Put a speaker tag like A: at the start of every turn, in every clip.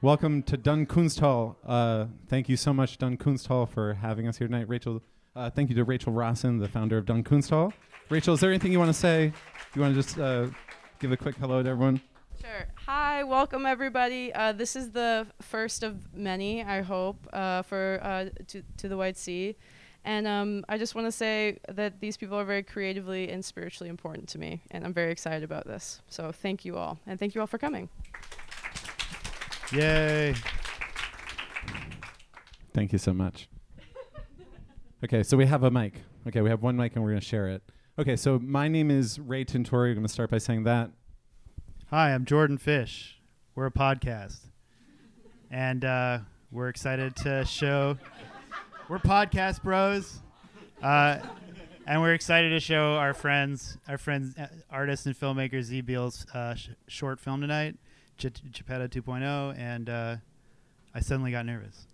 A: Welcome to Dun Kunsthal. Thank you so much, Dun Kunsthal, for having us here tonight. Rachel, thank you to Rachel Rossen, the founder of Dun Kunsthal. Rachel, is there anything you want to say? You want to just give a quick hello to everyone?
B: Sure. Hi, welcome everybody. This is the first of many, I hope, for to the White Sea. And I just want to say that these people are very creatively and spiritually important to me, and I'm very excited about this. So thank you all, and thank you all for coming.
C: Yay.
A: Thank you so much. Okay, so we have a mic. Okay, we have one mic and we're going to share it. Okay, so my name is Ray Tintori. I'm going to start by saying that.
C: Hi, I'm Jordan Fish. We're a podcast. And we're excited to show... We're podcast bros. And we're excited to show our friends, artists and filmmakers, Z Beale's short film tonight, Geppetto 2.0, and I suddenly got nervous.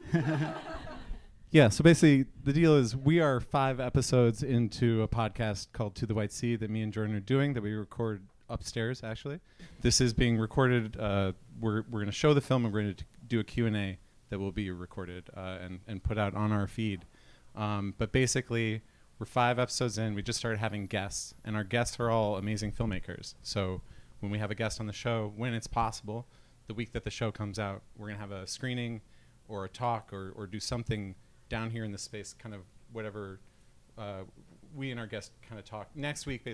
A: Yeah, so basically the deal is we are 5 episodes into a podcast called To the White Sea that me and Jordan are doing that we record upstairs, actually. This is being recorded. We're going to show the film and we're going to do a Q&A that will be recorded and put out on our feed. But basically, we're 5 episodes in. We just started having guests, and our guests are all amazing filmmakers. So when we have a guest on the show, when it's possible, the week that the show comes out, we're going to have a screening or a talk or do something down here in the space, kind of whatever we and our guest kind of talk. Next week,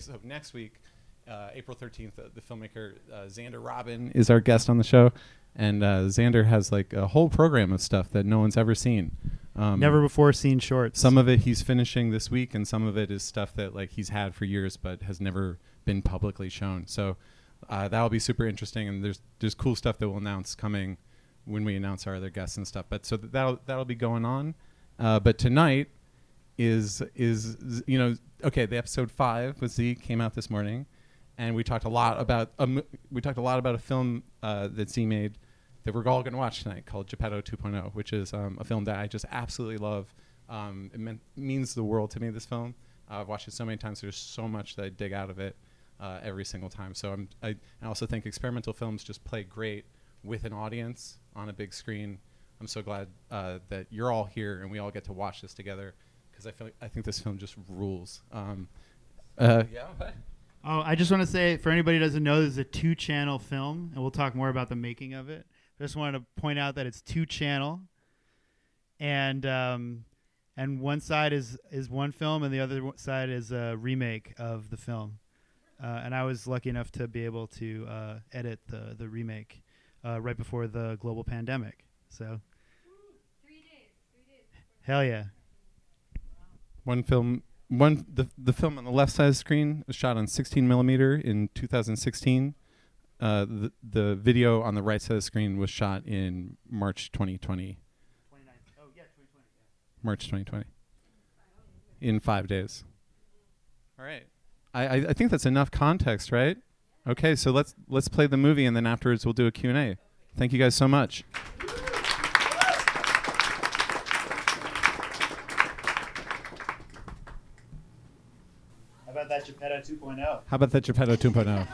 A: April 13th, the filmmaker Xander Robin is our guest on the show. And Xander has like a whole program of stuff that no one's ever seen.
C: Never before seen shorts.
A: Some of it he's finishing this week, and some of it is stuff that like he's had for years but has never been publicly shown. So that'll be super interesting, and there's cool stuff that we'll announce coming when we announce our other guests and stuff. But so that'll be going on. But tonight is the episode 5 with Z came out this morning. And we talked a lot about a film that Z made that we're all going to watch tonight called Geppetto 2.0, which is a film that I just absolutely love. It means the world to me, this film. I've watched it so many times. There's so much that I dig out of it every single time. So I also think experimental films just play great with an audience on a big screen. I'm so glad that you're all here and we all get to watch this together because I think this film just rules.
C: Oh, I just want to say, for anybody who doesn't know, this is a 2-channel film, and we'll talk more about the making of it. I just wanted to point out that it's 2-channel, and one side is one film, and the other side is a remake of the film. And I was lucky enough to be able to edit the remake right before the global pandemic. So,
D: 3 days.
C: Hell yeah!
A: One film. The film on the left side of the screen was shot on 16 millimeter in 2016. The video on the right side of the screen was shot in March 2020.
C: 2020. Yeah.
A: March 2020. In 5 days. All right. I think that's enough context, right? Okay, so let's play the movie and then afterwards we'll do a Q&A. Thank you guys so much.
C: How about that Geppetto 2.0?
A: How about that Geppetto 2.0?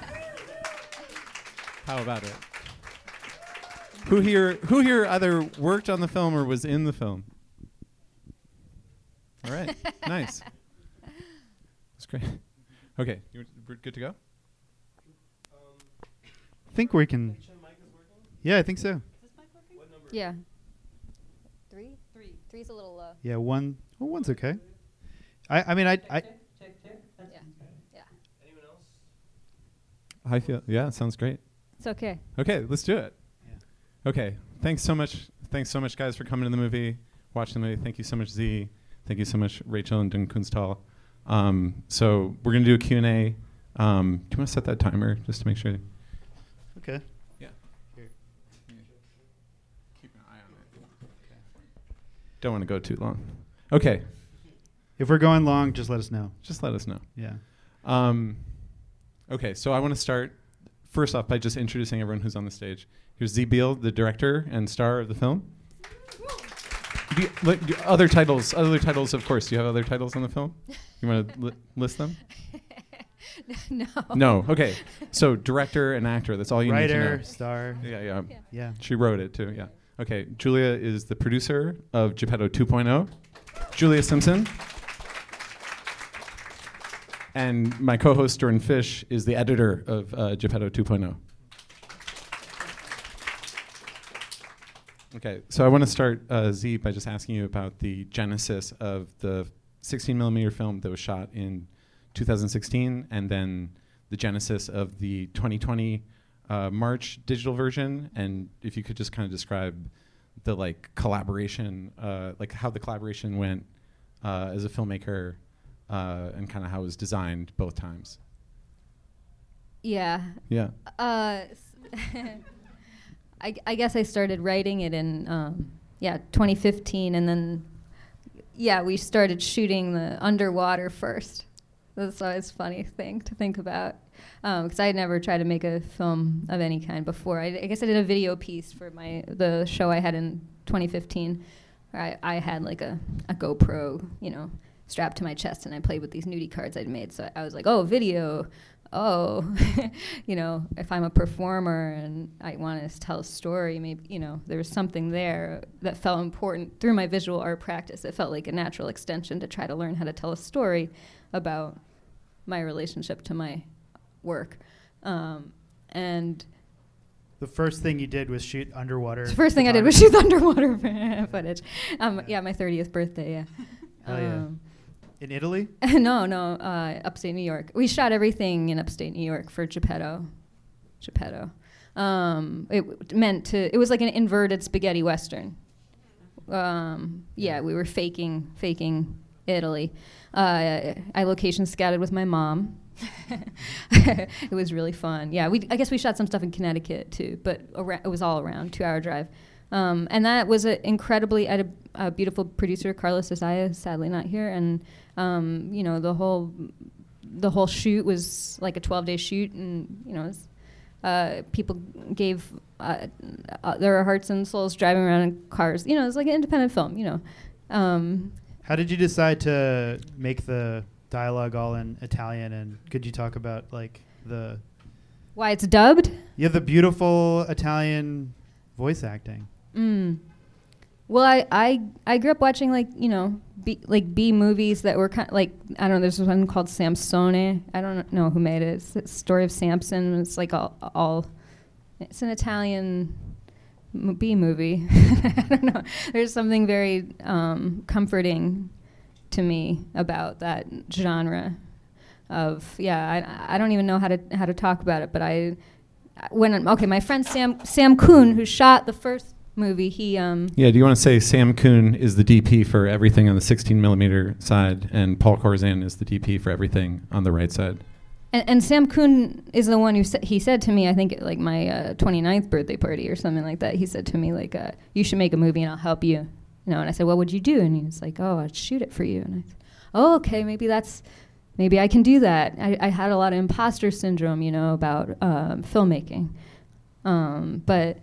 A: How about it? Who here either worked on the film or was in the film? All right, nice. That's great. Okay, we're good to go?
C: I think we can. Yeah, I think so.
D: Is this mic working? Yeah. 3? 3's a little low.
C: Yeah, one. Well, one's okay. I mean, I
D: Yeah.
E: Anyone else?
A: I feel, yeah, sounds great.
D: It's okay.
A: Okay, let's do it.
C: Yeah.
A: Okay, thanks so much, guys, for coming to the movie, watching the movie. Thank you so much, Z. Thank you so much, Rachel and Dun Kunsthal. So we're going to do a Q&A. Do you want to set that timer just to make sure?
C: Okay.
A: Yeah.
C: Here.
A: Keep an eye on it. Okay. Don't want to go too long. Okay.
C: If we're going long, just let us know.
A: Just let us know.
C: Yeah.
A: Okay, so I want to start first off by just introducing everyone who's on the stage. Here's Z Beale, the director and star of the film. Other titles, of course. Do you have other titles on the film? You want to list them?
D: No.
A: No. Okay. So director and actor. That's all you need to
C: Writer,
A: know.
C: star.
A: Yeah.
C: Yeah.
A: She wrote it too. Yeah. Okay. Julia is the producer of Geppetto 2.0. Julia Simpson. And my co-host Jordan Fish is the editor of Geppetto 2.0. Okay, so I want to start, Z, by just asking you about the genesis of the 16 millimeter film that was shot in 2016, and then the genesis of the 2020 March digital version, and if you could just kind of describe the collaboration, how the collaboration went as a filmmaker, and kind of how it was designed both times.
D: Yeah.
A: Yeah.
D: I guess I started writing it in 2015, and then we started shooting the underwater first. That's always a funny thing to think about, because I had never tried to make a film of any kind before. I guess I did a video piece for the show I had in 2015. Where I had a GoPro, strapped to my chest, and I played with these nudie cards I'd made. So I was like, oh, video. Oh, if I'm a performer and I want to tell a story, maybe, there was something there that felt important through my visual art practice. It felt like a natural extension to try to learn how to tell a story about my relationship to my work. And
C: the first thing you did was shoot underwater.
D: The first thing I did was shoot underwater footage. My 30th birthday, yeah.
C: Hell yeah. In Italy?
D: No, upstate New York. We shot everything in upstate New York for Geppetto. It was like an inverted spaghetti western. We were faking Italy. I location scouted with my mom. It was really fun. Yeah, I guess we shot some stuff in Connecticut too, but it was all around 2-hour drive. And that was I had a beautiful producer, Carlos Desaya, sadly not here, and the whole shoot was like a 12-day shoot, and people gave their hearts and souls driving around in cars. It was like an independent film.
C: How did you decide to make the dialogue all in Italian, and could you talk about
D: why it's dubbed?
C: Yeah, the beautiful Italian voice acting.
D: Well, I grew up watching B movies that were kind of I don't know. There's one called Samsone. I don't know who made it. It's the story of Samson. It's all. It's an Italian B movie. I don't know. There's something very comforting to me about that genre. I don't even know how to talk about it, but my friend Sam Kuhn, who shot the first movie, he do
A: you want to say Sam Kuhn is the DP for everything on the 16 millimeter side, and Paul Corzan is the DP for everything on the right side?
D: And Sam Kuhn is the one who he said to me, I think at my 29th birthday party or something like that, he said to me you should make a movie and I'll help you. And I said, what would you do? And he was like, oh, I'd shoot it for you. And I said, oh, okay, maybe I can do that. I had a lot of imposter syndrome, about filmmaking. But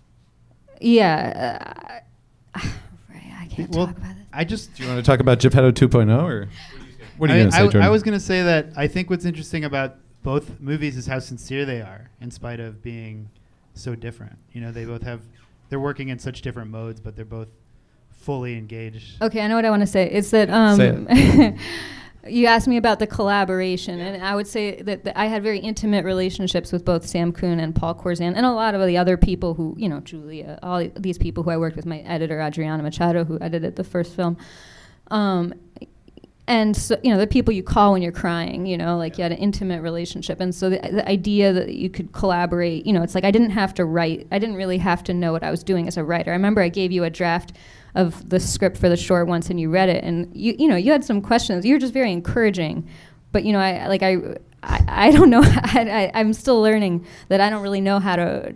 D: yeah, I can't talk about it.
A: Do you want to talk about Geppetto 2.0 or what are you going to say, Jordan?
C: I was going to say that I think what's interesting about both movies is how sincere they are, in spite of being so different. They both they're working in such different modes, but they're both fully engaged.
D: Okay, I know what I want to say. It's that
A: say it.
D: You asked me about the collaboration, and I would say that I had very intimate relationships with both Sam Kuhn and Paul Corzan, and a lot of the other people who, Julia, all these people who I worked with, my editor, Adriana Machado, who edited the first film. And so, the people you call when you're crying, you had an intimate relationship. And so the idea that you could collaborate, it's like I didn't have to write. I didn't really have to know what I was doing as a writer. I remember I gave you a draft of the script for the short once, and you read it, and you had some questions. You were just very encouraging, but I don't know. I'm still learning that I don't really know how to.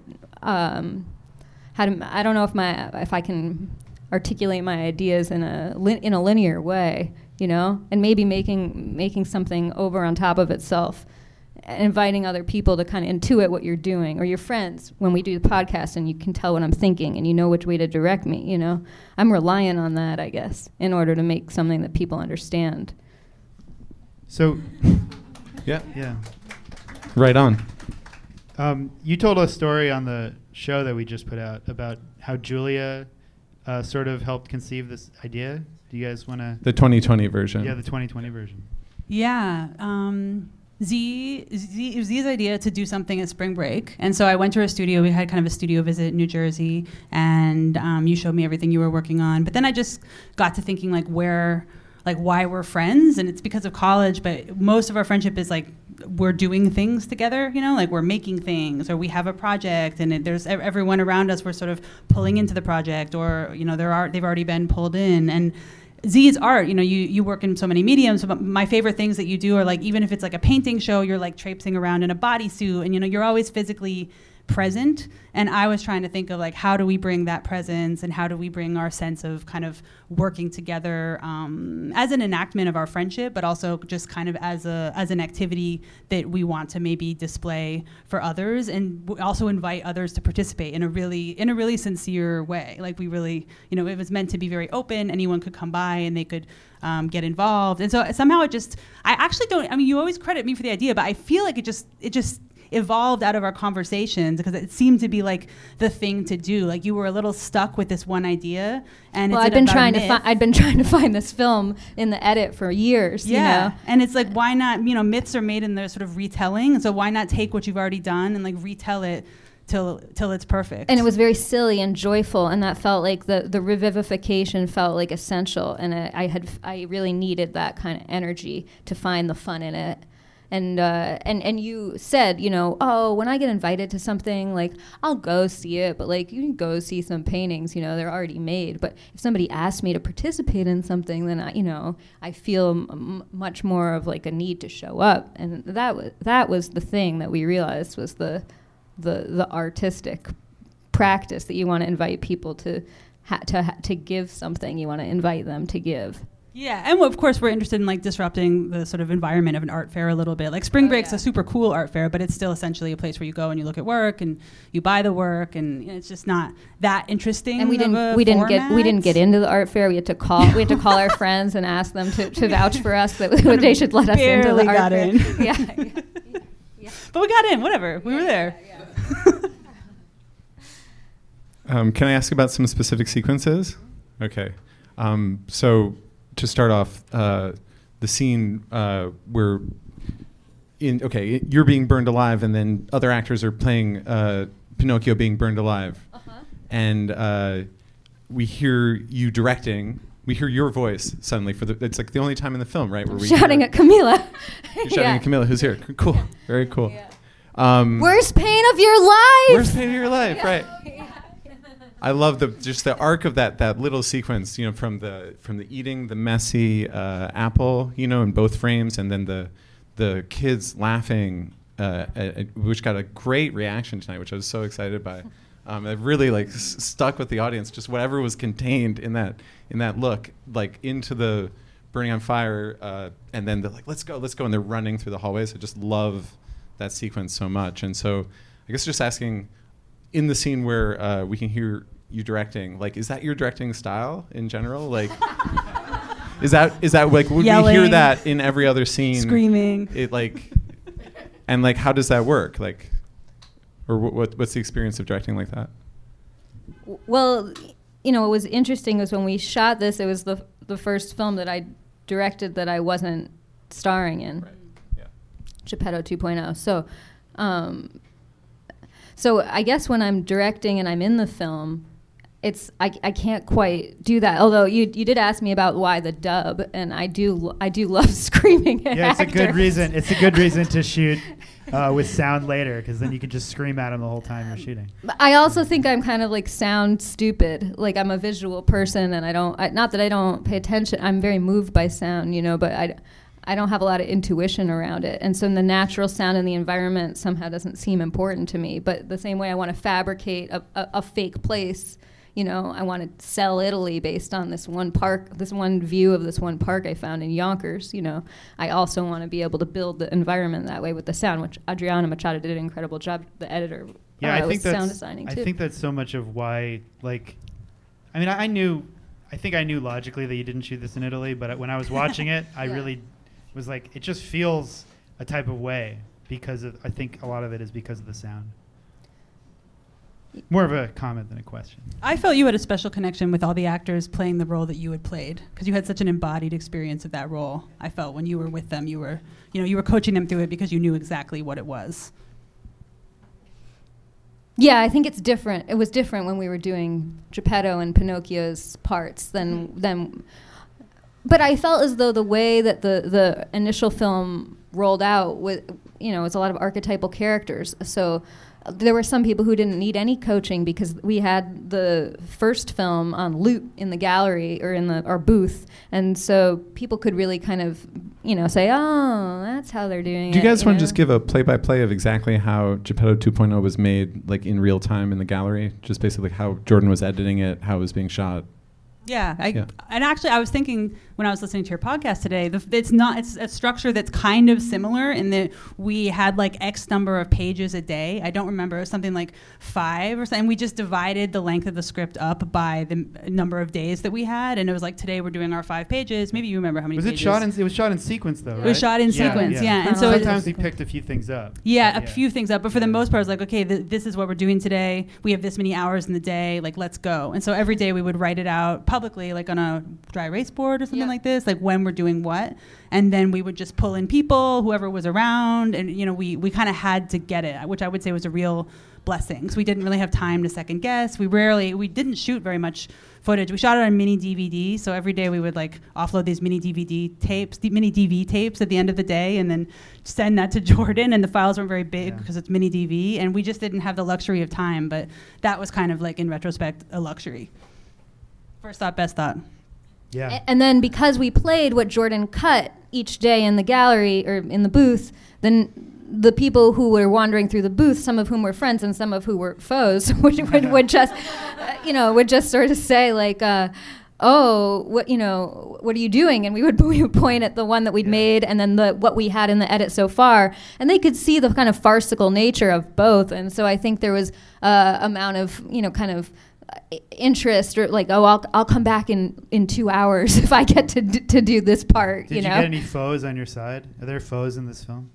D: I don't know if I can articulate my ideas in a linear way, and maybe making something over on top of itself. Inviting other people to kind of intuit what you're doing, or your friends when we do the podcast, and you can tell what I'm thinking and you know which way to direct me. I'm relying on that, I guess, in order to make something that people understand.
C: So
A: Yeah.
C: Yeah.
A: Right on.
C: You told a story on the show that we just put out about how Julia sort of helped conceive this idea. Do you guys want to?
A: The 2020 version.
C: Yeah, the 2020 version.
E: Yeah. It was Z's idea to do something at spring break. And so I went to her studio. We had kind of a studio visit in New Jersey. And you showed me everything you were working on. But then I just got to thinking, why we're friends. And it's because of college. But most of our friendship is we're doing things together, we're making things, or we have a project, and there's everyone around us we're sort of pulling into the project, or they've already been pulled in. And Z's art, you work in so many mediums, but my favorite things that you do are even if it's a painting show, you're traipsing around in a bodysuit, and you're always physically present. And I was trying to think of how do we bring that presence, and how do we bring our sense of kind of working together as an enactment of our friendship, but also just kind of as an activity that we want to maybe display for others, and also invite others to participate in a really sincere way. We really, it was meant to be very open. Anyone could come by and they could get involved. And so somehow I actually don't. I mean, you always credit me for the idea, but I feel like it just evolved out of our conversations, because it seemed to be the thing to do. You were a little stuck with this one idea, and
D: I'd been trying to find this film in the edit for years.
E: Yeah, and it's why not? Myths are made in the sort of retelling, so why not take what you've already done and retell it till it's perfect?
D: And it was very silly and joyful, and that felt like the revivification felt essential, and I really needed that kind of energy to find the fun in it. And you said, when I get invited to something, I'll go see it, but you can go see some paintings, they're already made. But if somebody asks me to participate in something, then I feel much more of a need to show up. And that was the thing that we realized was the artistic practice that you want to invite people to give something. You want to invite them to give.
E: Yeah, and of course we're interested in disrupting the sort of environment of an art fair a little bit. Spring Break's a super cool art fair, but it's still essentially a place where you go and you look at work and you buy the work, and it's just not that interesting.
D: And we didn't get into the art fair. We had to call our friends and ask them to vouch for us that they should let us into the art fair.
E: Yeah. But we got in. Whatever. We were there.
A: Can I ask about some specific sequences? Okay. So to start off, the scene where you're being burned alive, and then other actors are playing Pinocchio being burned alive, and we hear you directing. We hear your voice suddenly it's the only time in the film, right? Where we
D: shouting at Camila.
A: You're shouting at Camila, who's here. Cool, very cool.
D: Yeah. Worst pain of your life.
A: Worst pain of your life, right? I love the arc of that little sequence, from the eating the messy apple, in both frames, and then the kids laughing, which got a great reaction tonight, which I was so excited by. It really stuck with the audience, just whatever was contained in that look, into the burning on fire, and then they're let's go, and they're running through the hallways. I just love that sequence so much, and so I guess just asking, in the scene where we can hear you directing, is that your directing style in general? Is that would
E: Yelling,
A: we hear that in every other scene?
E: Screaming.
A: And how does that work? Or what's the experience of directing like that?
D: Well, what was interesting was when we shot this, it was the first film that I directed that I wasn't starring in.
A: Right. Yeah.
D: Geppetto 2.0. So I guess when I'm directing and I'm in the film, I can't quite do that. Although you did ask me about why the dub, and I do love screaming at actors.
C: It's a good reason to shoot with sound later, because then you can just scream at them the whole time you're shooting.
D: I also think I'm kind of sound stupid. I'm a visual person, and not that I don't pay attention. I'm very moved by sound, but I don't have a lot of intuition around it. And so the natural sound in the environment somehow doesn't seem important to me. But the same way I want to fabricate a fake place, I want to sell Italy based on this one view of this one park I found in Yonkers. I also want to be able to build the environment that way with the sound, which Adriana Machado did an incredible job, the editor.
C: Yeah, I think
D: sound designing too.
C: I think that's so much of why, I think I knew logically that you didn't shoot this in Italy, but when I was watching it, I really was it just feels a type of way because of, I think a lot of it is because of the sound. More of a comment than a question.
E: I felt you had a special connection with all the actors playing the role that you had played because you had such an embodied experience of that role. I felt when you were with them, you were coaching them through it because you knew exactly what it was.
D: Yeah, I think it's different. It was different when we were doing Geppetto and Pinocchio's parts than. But I felt as though the way that the initial film rolled out was, it's a lot of archetypal characters. So there were some people who didn't need any coaching because we had the first film on loop in the gallery or in our booth, and so people could really kind of, say, "Oh, that's how they're doing it."
A: Do you guys want to just give a play-by-play of exactly how Geppetto 2.0 was made, like in real time in the gallery? Just basically how Jordan was editing it, how it was being shot.
E: Yeah, and actually, I was thinking when I was listening to your podcast today, it's a structure that's kind of similar in that we had like X number of pages a day. I don't remember, it was something like 5 or something. And we just divided the length of the script up by the number of days that we had, and it was like today we're doing our 5 pages. Maybe you remember how many pages.
C: It was shot in sequence though, right?
E: It was shot in sequence, yeah. And so
C: sometimes we picked a few things up.
E: Yeah, a few things up, but for the most part, it's like, okay, this is what we're doing today. We have this many hours in the day. Like, let's go. And so every day we would write it out publicly, like on a dry erase board or something like this, like when we're doing what, and then we would just pull in people, whoever was around, and we kind of had to get it, which I would say was a real blessing. So we didn't really have time to second guess. We didn't shoot very much footage. We shot it on mini DVD, so every day we would like offload these mini DVD tapes, mini DV tapes at the end of the day, and then send that to Jordan. And the files weren't very big because it's mini DV, and we just didn't have the luxury of time. But that was kind of like, in retrospect, a luxury. First thought, best thought.
C: Yeah.
D: And then because we played what Jordan cut each day in the gallery or in the booth, then the people who were wandering through the booth, some of whom were friends and some of who were foes, would just, would just sort of say like, "Oh, what are you doing?" And we would point at the one that we'd made and then what we had in the edit so far, and they could see the kind of farcical nature of both. And so I think there was amount of kind of interest, or like, I'll come back in 2 hours if I get to do this part.
C: Did you get any foes on your side? Are there foes in this film?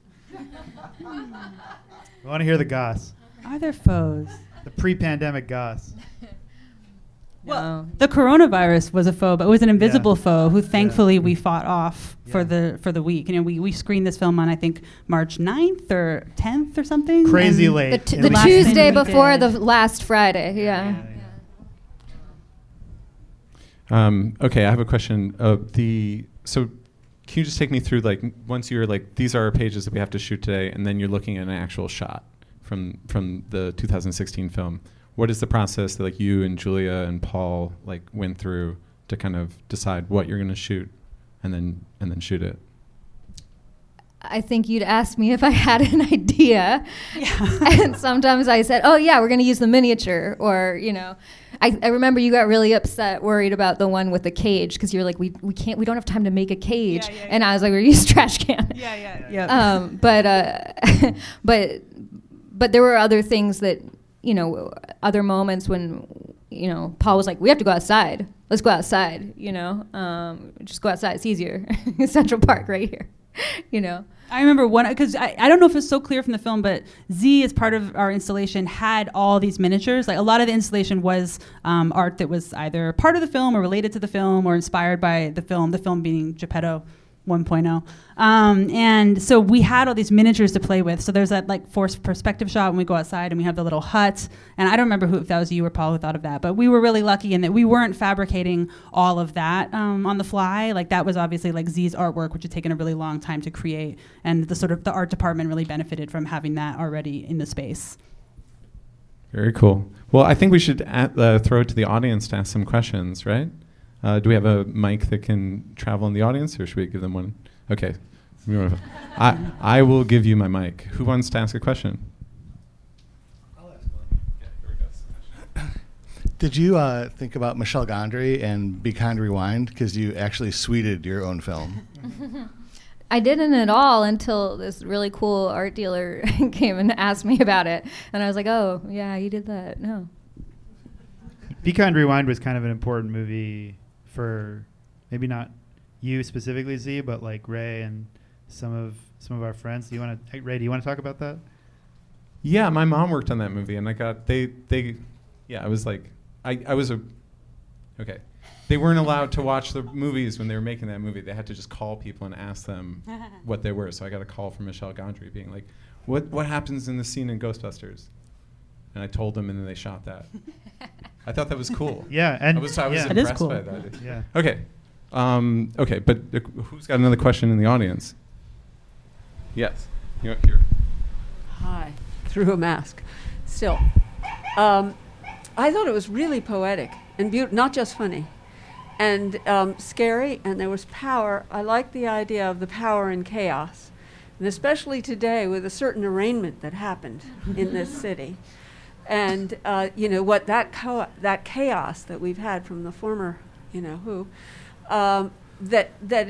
C: I want to hear the goss.
E: Are there foes?
C: The pre-pandemic goss.
E: Well, the coronavirus was a foe, but it was an invisible foe who thankfully we fought off for the week. We screened this film on, I think, March 9th or 10th or something.
C: Crazy late.
D: The Tuesday before the last Friday. Yeah.
A: Okay, I have a question. So can you just take me through, like, once you're like, these are our pages that we have to shoot today, and then you're looking at an actual shot from the 2016 film. What is the process that like you and Julia and Paul like went through to kind of decide what you're going to shoot, and then shoot it?
D: I think you'd ask me if I had an idea.
E: Yeah.
D: And sometimes I said, "Oh yeah, we're going to use the miniature," or I remember you got really upset, worried about the one with the cage because you're like, we don't have time to make a cage, and I was like, we're use trash can.
E: Yeah.
D: But there were other things that other moments when Paul was like, we have to go outside. Let's go outside. Just go outside. It's easier. Central Park right here.
E: I remember one, because I don't know if it's so clear from the film, but Z, as part of our installation, had all these miniatures. Like, a lot of the installation was art that was either part of the film or related to the film or inspired by the film being Geppetto 1.0. And so we had all these miniatures to play with. So there's that like forced perspective shot when we go outside and we have the little hut. And I don't remember if that was you or Paul who thought of that, but we were really lucky in that we weren't fabricating all of that on the fly. Like, that was obviously like Z's artwork, which had taken a really long time to create. And the art department really benefited from having that already in the space.
A: Very cool. Well, I think we should throw it to the audience to ask some questions, right? Do we have a mic that can travel in the audience, or should we give them one? Okay. I will give you my mic. Who wants to ask a question?
F: I'll ask one. Yeah, here we go. Did you think about Michel Gondry and Be Kind Rewind? Because you actually suited your own film.
D: I didn't at all until this really cool art dealer came and asked me about it. And I was like, oh, yeah, you did that. No.
C: Be Kind Rewind was kind of an important movie for maybe not you specifically, Z, but like Ray and some of our friends. Do you want to, Ray? Do you want to talk about that?
A: Yeah, my mom worked on that movie, and I got I was like, I was okay. They weren't allowed to watch the movies when they were making that movie. They had to just call people and ask them what they were. So I got a call from Michel Gondry being like, "What happens in the scene in Ghostbusters?" And I told them, and then they shot that. I thought that was cool.
C: Yeah, and
A: I was
C: yeah.
A: impressed
E: It is cool.
A: by that.
C: Yeah.
A: Okay. Okay, but who's got another question in the audience? Yes. Here.
G: Hi, through a mask. Still, I thought it was really poetic and not just funny, and scary. And there was power. I like the idea of the power in chaos, and especially today with a certain arraignment that happened in this city, and what that chaos that we've had from the former, that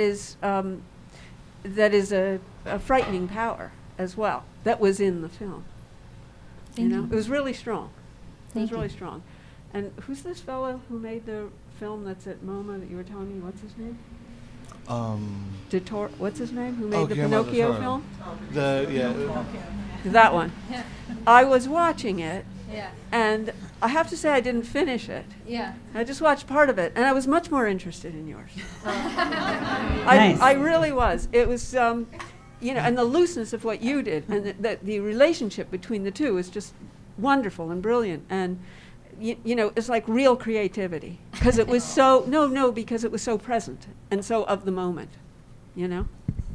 G: is a frightening power as well. That was in the film.
D: Thank you.
G: It was really strong.
D: Thank
G: it was really
D: you.
G: strong. And who's this fellow who made the film that's at MoMA that you were telling me? What's his name? What's his name? Who made the
F: Guillermo
G: Pinocchio
F: del
G: film? That one. I was watching it,
D: Yeah.
G: and I have to say I didn't finish it.
D: Yeah.
G: I just watched part of it, and I was much more interested in yours.
E: Nice.
G: I really was. It was, and the looseness of what you did, and the relationship between the two was just wonderful and brilliant. And, it's like real creativity. Because it was because it was so present and so of the moment, And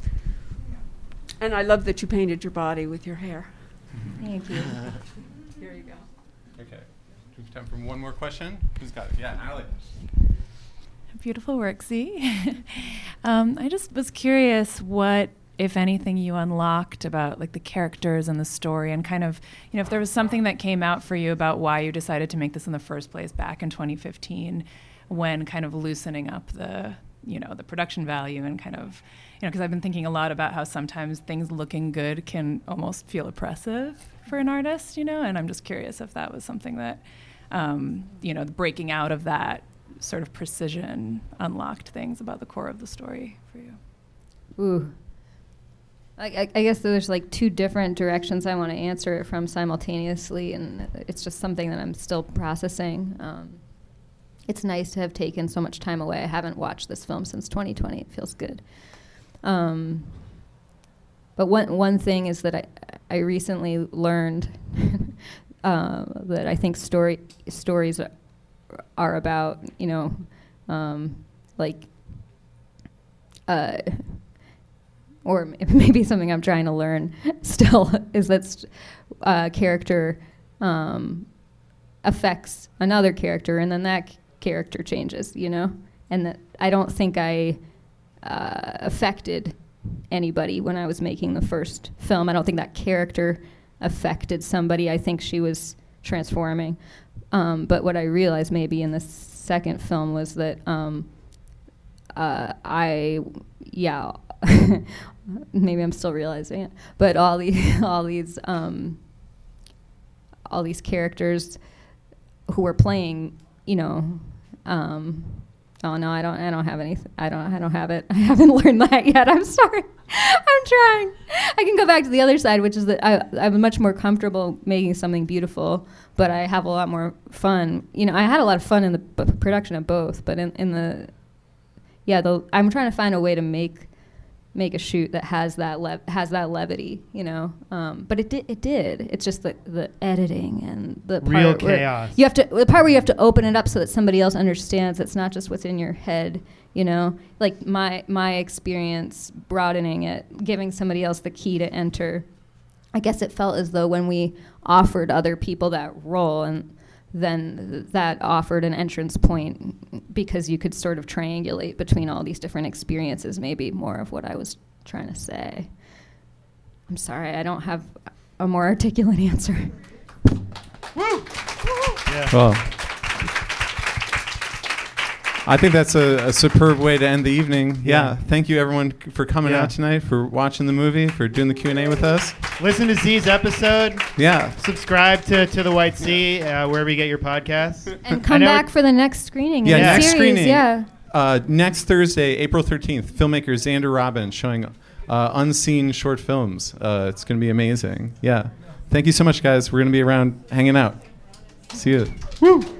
G: I love that you painted your body with your hair.
D: Thank you.
G: Here you go.
A: Okay. Do we have time for one more question? Who's got it? Yeah, Alex.
H: Beautiful work, Z. I just was curious what, if anything, you unlocked about like the characters and the story, and kind of, if there was something that came out for you about why you decided to make this in the first place back in 2015, when kind of loosening up the production value and kind of, because I've been thinking a lot about how sometimes things looking good can almost feel oppressive for an artist, and I'm just curious if that was something that, the breaking out of that sort of precision unlocked things about the core of the story for you.
D: Ooh. I guess there's like two different directions I want to answer it from simultaneously, and it's just something that I'm still processing. It's nice to have taken so much time away. I haven't watched this film since 2020. It feels good. But one thing is that I recently learned that I think stories are about, or maybe something I'm trying to learn still is that character affects another character, and then that character changes, and that I don't think I affected anybody when I was making the first film. I don't think that character affected somebody. I think she was transforming. But what I realized maybe in the second film was that maybe I'm still realizing it, but all these characters who were playing, oh no, I don't have any. I don't have it. I haven't learned that yet. I'm sorry. I'm trying. I can go back to the other side, which is that I'm much more comfortable making something beautiful, but I have a lot more fun. I had a lot of fun in the production of both, but I'm trying to find a way to make a shoot that has that levity, But it did. It's just the editing and the part
C: Real chaos.
D: the part where you have to open it up so that somebody else understands. It's not just what's in your head, Like my experience broadening it, giving somebody else the key to enter. I guess it felt as though when we offered other people that role, and then that offered an entrance point because you could sort of triangulate between all these different experiences, maybe more of what I was trying to say. I'm sorry, I don't have a more articulate answer.
C: Woo! Yeah.
A: Well, I think that's a superb way to end the evening. Yeah. Thank you, everyone, for coming out tonight, for watching the movie, for doing the Q&A with us.
C: Listen to Z's episode.
A: Yeah.
C: Subscribe to The White Sea, wherever you get your podcasts.
D: And come back for the next screening.
A: Yeah,
D: in the
A: next
D: series.
A: screening.
D: Yeah.
A: Next Thursday, April 13th, filmmaker Xander Robbins showing unseen short films. It's going to be amazing. Yeah. Thank you so much, guys. We're going to be around hanging out. See you. Woo!